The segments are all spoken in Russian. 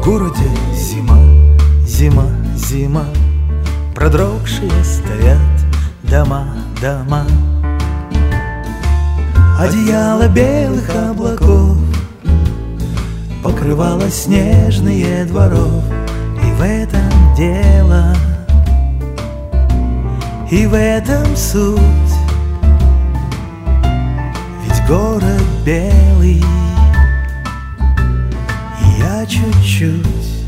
городе зима, зима, зима. Продрогшие стоят дома, дома. Одеяло белых облаков покрывало снежные дворов. И в этом дело, и в этом суть. Ведь город белый, и я чуть-чуть.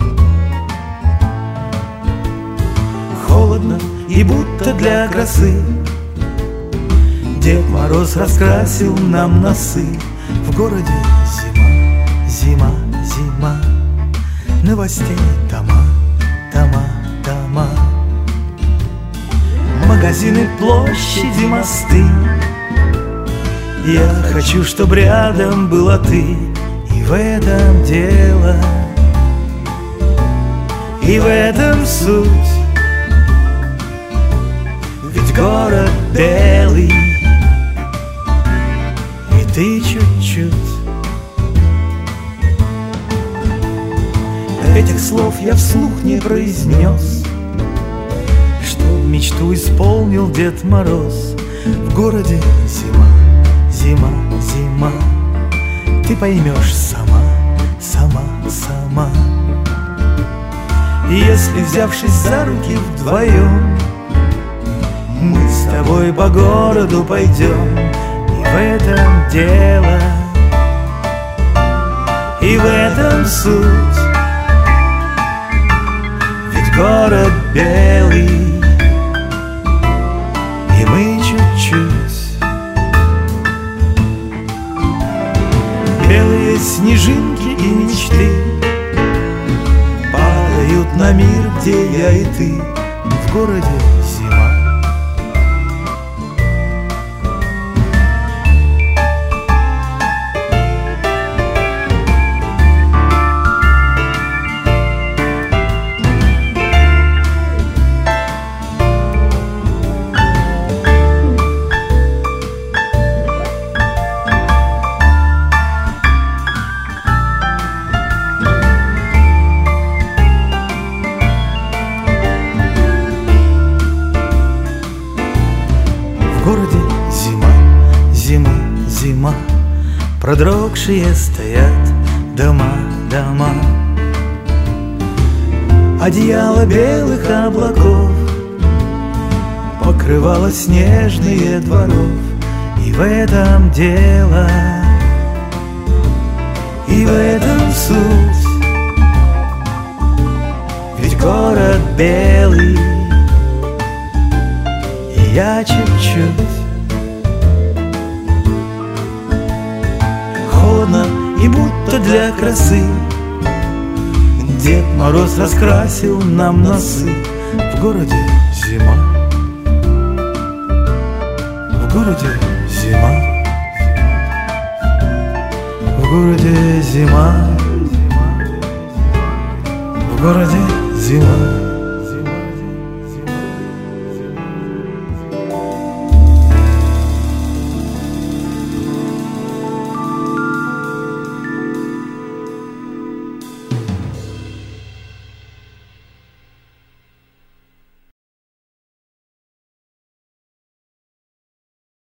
Холодно и будто для красы Дед Мороз раскрасил нам носы. В городе зима, зима, зима. Новостей дома, дома, дома. Магазины, площади, мосты. Я хочу, чтоб рядом была ты. И в этом дело, и в этом суть. Ведь город белый, и ты чуть-чуть. Этих слов я вслух не произнес, что мечту исполнил Дед Мороз. В городе зима, зима, зима. Ты поймешь сама, сама, сама. Если, взявшись за руки вдвоем, мы с тобой по городу пойдем. И в этом дело, и в этом суть. Ведь город белый, и мы чуть-чуть. Белые снежинки и мечты падают на мир, где я и ты. В городе зима. В городе зима, зима, зима. Продрогшие стоят дома, дома. Одеяло белых облаков покрывало снежные дворов. И в этом дело, и в этом суть. Ведь город белый, и я чуть-чуть. Холодно и будто для красы Дед Мороз раскрасил нам носы. В городе зима, в городе зима, в городе зима, в городе зима.